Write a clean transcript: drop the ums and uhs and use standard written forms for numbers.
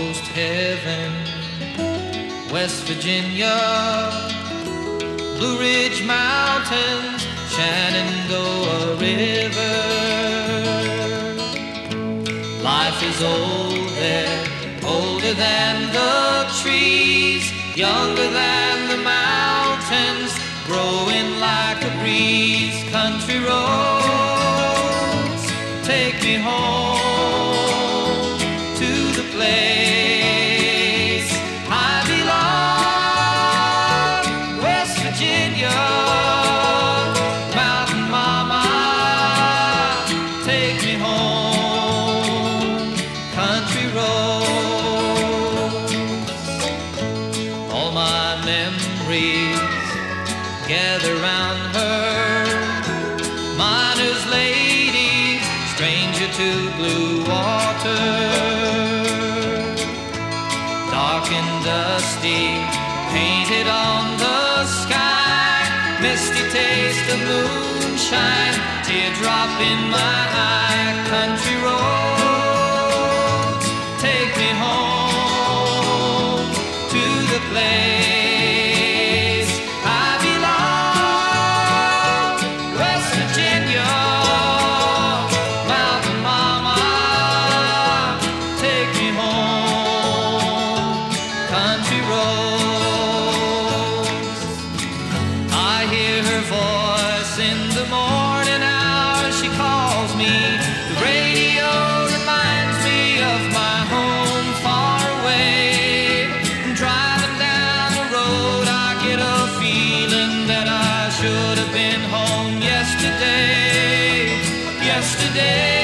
almost heaven. West Virginia, Blue Ridge Mountains, Shenandoah River. Life is old there, older than the trees, younger than the mountains, growing like a breeze. Country roads, take me home to the place I belong. West Virginia, Mountain Mama, take me home. Country roads, all my memories gather round her. Miner's lady, stranger to blue water. Dark and dusty, painted on the sky. Misty taste of moonshine, teardrop in my eye. Country roads, take me home to the place I belong. West Virginia, Mountain Mama, take me home. Country roads, I hear her voice in the morning hours. She calls me. The radio reminds me of my home far away. Driving down the road, I get a feeling that I should have been home yesterday. Yesterday.